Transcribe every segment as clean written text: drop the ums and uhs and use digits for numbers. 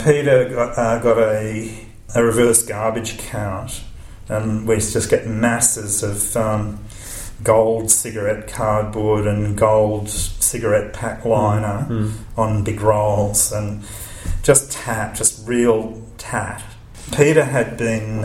Peter got a reverse garbage count, and we used to just get masses of gold cigarette cardboard and gold cigarette pack liner on big rolls, and just real tat. Peter had been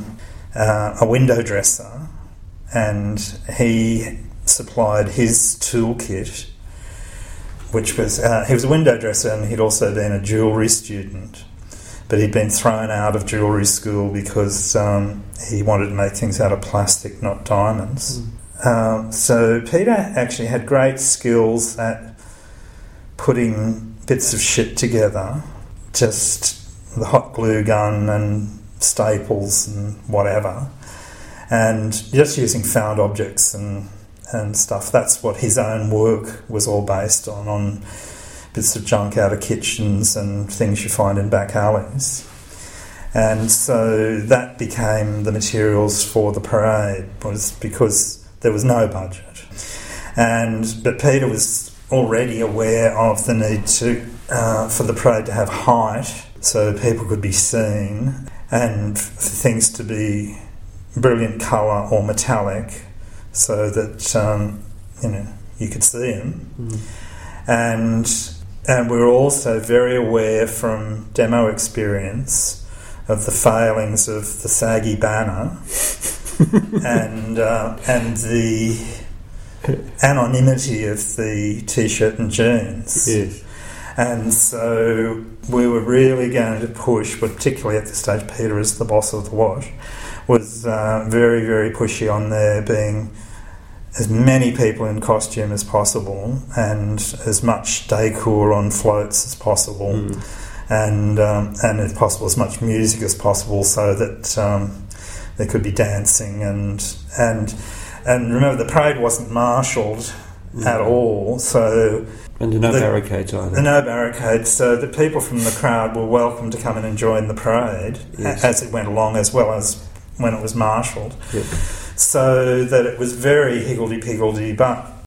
a window dresser, and he supplied his toolkit, which was he was a window dresser, and he'd also been a jewellery student, but he'd been thrown out of jewellery school because he wanted to make things out of plastic, not diamonds. So Peter actually had great skills at putting bits of shit together, just the hot glue gun and staples and whatever, and just using found objects and stuff. That's what his own work was all based on bits of junk out of kitchens and things you find in back alleys. And so that became the materials for the parade, was because there was no budget. But Peter was already aware of the need for the parade to have height, so people could be seen, and for things to be brilliant colour or metallic, so that you could see them. And we were also very aware from demo experience of the failings of the saggy banner and the anonymity of the t-shirt and jeans. Yes. And so we were really going to push, particularly at this stage, Peter as the boss of the wash, was very, very pushy on there being as many people in costume as possible and as much decor on floats as possible, and if possible as much music as possible, so that there could be dancing and remember, the parade wasn't marshalled at all, so. And there are no barricades either. There are no barricades, so the people from the crowd were welcome to come in and join the parade as it went along, as well as when it was marshalled. Yes. So that it was very higgledy-piggledy, but